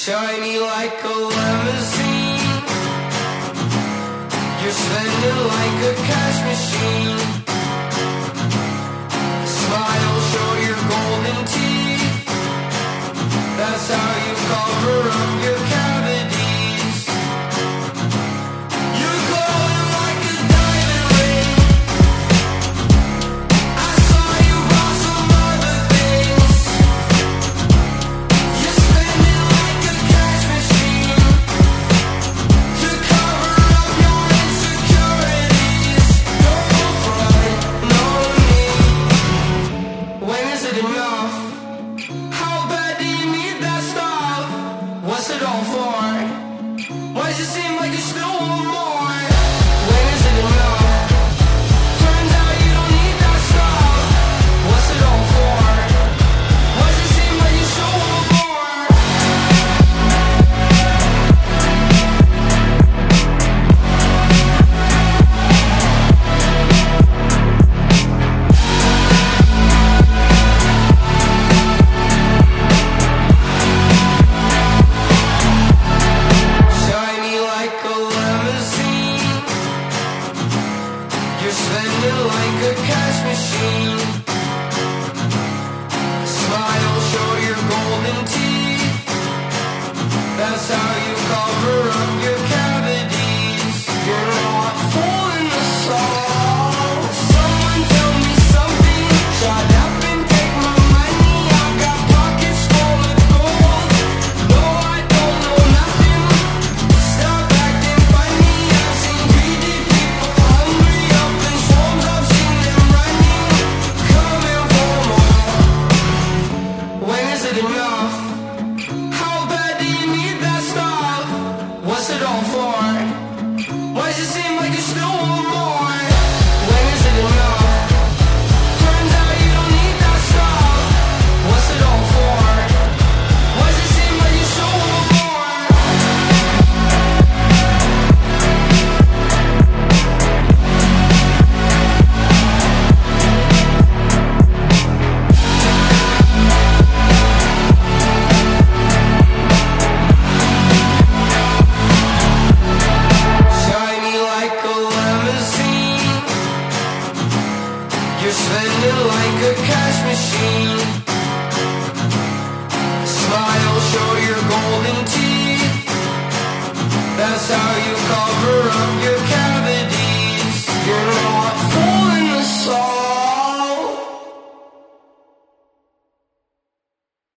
Shiny like a limousine. You're spending like a cash machine. Smile, show your golden teeth. That's how you cover up your cavities. You're glowing like a diamond ring. I saw you bought some other things. You're spending like a cash machine to cover up your insecurities. Don't front, no need. When is it enough? How bad do you need that stuff? What's it all for? Why does it seem like you still want more? When is it enough? Turns out you don't need that stuff. What's it all for? Why does it seem like you still want more? Shiny like a limousine. You're spending like a cash machine. Smile, show your golden teeth. That's how you